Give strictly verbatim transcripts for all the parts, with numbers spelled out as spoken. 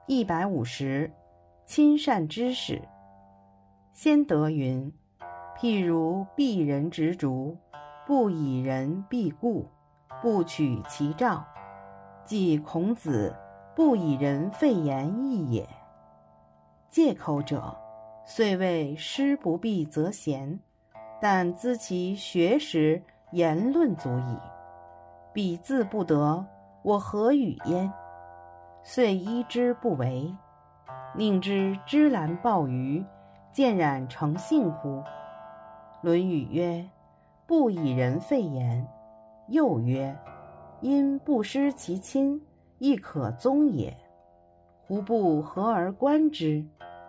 一百五十，亲善知识。先德云：譬如避人执竹，不以人避故，不取其兆，即孔子不以人废言义也。借口者，虽谓师不避则贤，但资其学识言论足矣。彼自不得，我何与焉？遂依之不为，宁知芝兰鲍鱼，渐染成性乎？论语曰：不以人废言。又曰：因不失其亲，亦可宗也。胡不和而观之？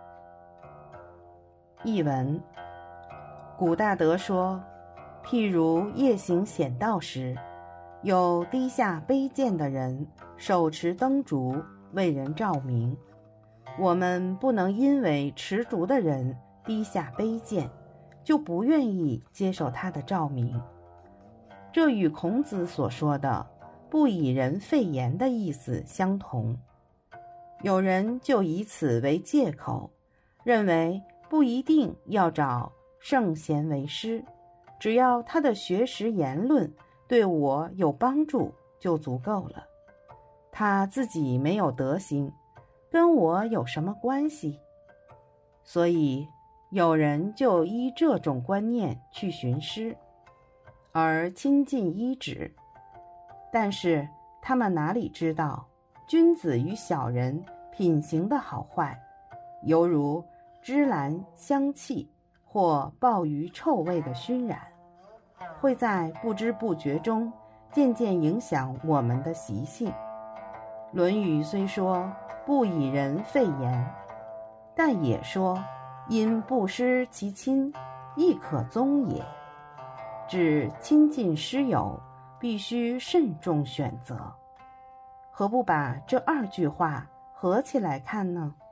译文：古大德说，譬如夜行险道时，有低下卑贱的人手持灯烛为人照明，我们不能因为持烛的人低下卑贱，就不愿意接受他的照明。这与孔子所说的不以人废言的意思相同。有人就以此为借口，认为不一定要找圣贤为师，只要他的学识言论对我有帮助就足够了。他自己没有德行，跟我有什么关系？所以有人就依这种观念去寻师，而亲近依止。但是他们哪里知道，君子与小人品行的好坏，犹如芝兰香气或鲍鱼臭味的熏染，会在不知不觉中渐渐影响我们的习性。论语虽说不以人废言，但也说因不失其亲，亦可宗也。指亲近师友必须慎重选择。何不把这二句话合起来看呢？